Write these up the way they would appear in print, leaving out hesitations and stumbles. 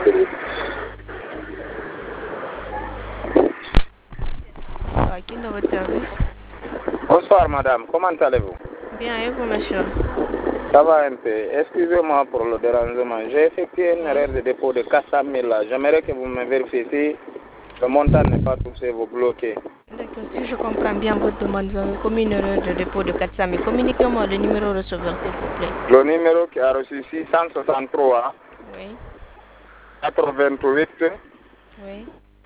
Qui est dans votre service? Bonsoir madame, comment allez-vous? Bien, et vous monsieur? Ça va un peu. Excusez-moi pour le dérangement. J'ai effectué une erreur de dépôt de 400 000 là. J'aimerais que vous me vérifiez si le montant n'est pas touché, vous bloquez. D'accord, si je comprends bien votre demande, vous avez commis une erreur de dépôt de 400 000. Communiquez-moi le numéro receveur, s'il vous plaît. Le numéro qui a reçu 663 Oui. 88. Oui.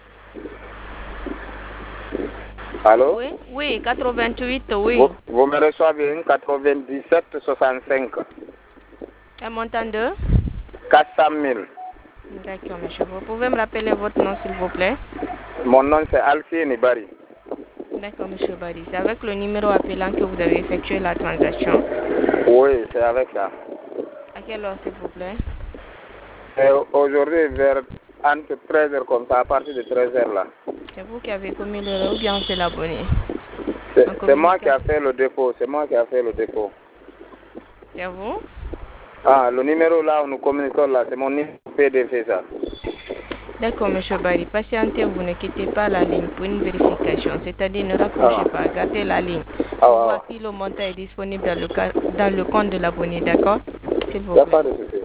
Allô? Oui, oui, 88, oui. Vous me recevez 97 65. Un montant de? 400 000. D'accord, monsieur. Vous pouvez me rappeler votre nom, s'il vous plaît? Mon nom c'est Alfie Bari. D'accord, monsieur Bari. C'est avec le numéro appelant que vous avez effectué la transaction? Oui, c'est avec ça. À quelle heure, s'il vous plaît? Aujourd'hui, vers entre 13h comme ça, à partir de 13h là. C'est vous qui avez commis l'erreur ou bien c'est l'abonné? C'est moi qui a fait le dépôt, c'est moi qui a fait le dépôt. C'est vous? Ah, le numéro là où nous communiquons là, c'est mon numéro PDF ça. D'accord, monsieur Bari. Patientez, vous ne quittez pas la ligne pour une vérification. C'est-à-dire, ne raccrochez pas, gardez la ligne. Pour voir si le montant est disponible dans le compte de l'abonné, d'accord? S'il vous plaît. Il n'y a pas de souci.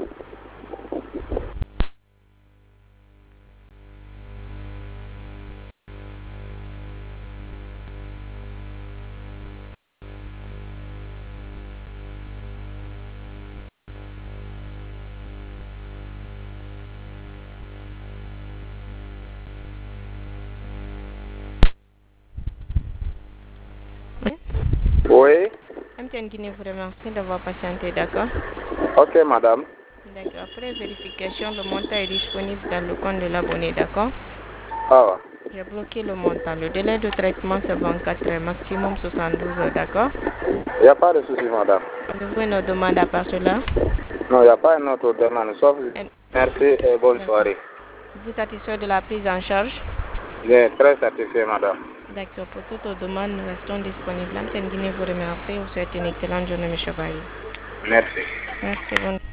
Oui. MTN Guinée vous remercie d'avoir patienté, d'accord? Ok, madame. D'accord. Après vérification, le montant est disponible dans le compte de l'abonné, d'accord? Ah. J'ai bloqué le montant. Le délai de traitement, c'est 24 heures, maximum 72 heures, d'accord? Il n'y a pas de souci, madame. Avez-vous une autre demande à part cela? Non, il n'y a pas une autre demande, sauf merci et bonne soirée. Vous satisfait de la prise en charge? J'ai très satisfait, madame. D'accord. Pour toute autre demande, nous restons disponibles. MTN Guinée vous remercie. Vous souhaite une excellente journée, M. Baye. Merci. Merci. Bonne